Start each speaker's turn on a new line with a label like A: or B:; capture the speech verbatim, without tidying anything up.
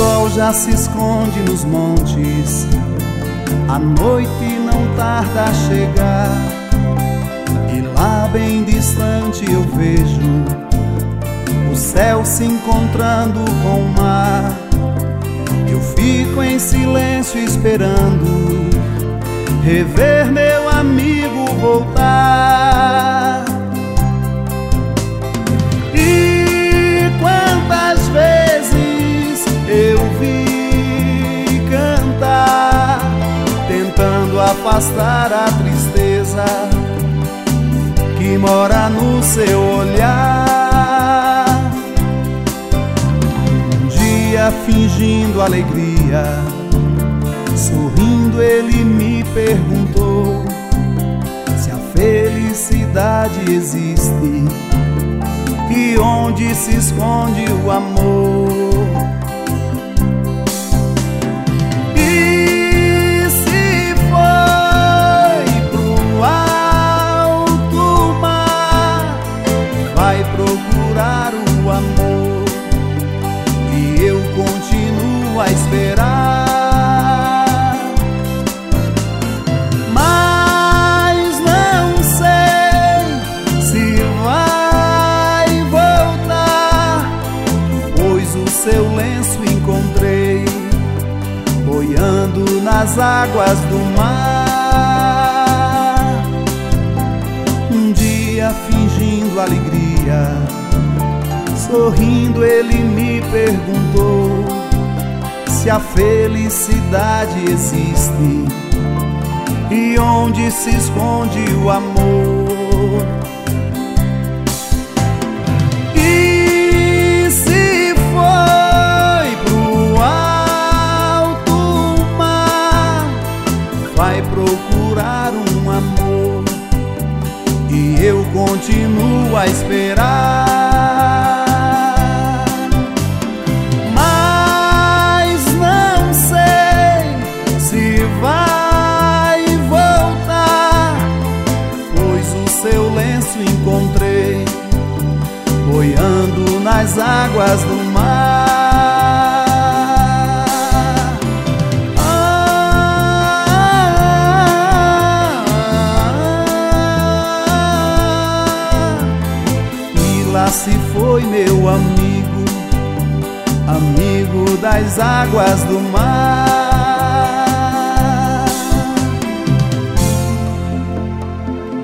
A: sol já se esconde nos montes, a noite não tarda a chegar, e lá bem distante eu vejo o céu se encontrando com o mar. Eu fico em silêncio esperando rever meu amigo voltar. E quantas vezes eu vi cantar, tentando afastar a tristeza que mora no seu olhar. Um dia fingindo alegria, sorrindo ele me perguntou se a felicidade existe e onde se esconde o amor. E se foi pro alto mar, vai procurar o amor, e eu continuo a esperar. Seu lenço encontrei boiando nas águas do mar. Um dia fingindo alegria, sorrindo ele me perguntou se a felicidade existe e onde se esconde o amor. Vai procurar um amor, e eu continuo a esperar. Mas não sei se vai voltar, pois o seu lenço encontrei boiando nas águas do mar. Lá se foi meu amigo, amigo das águas do mar.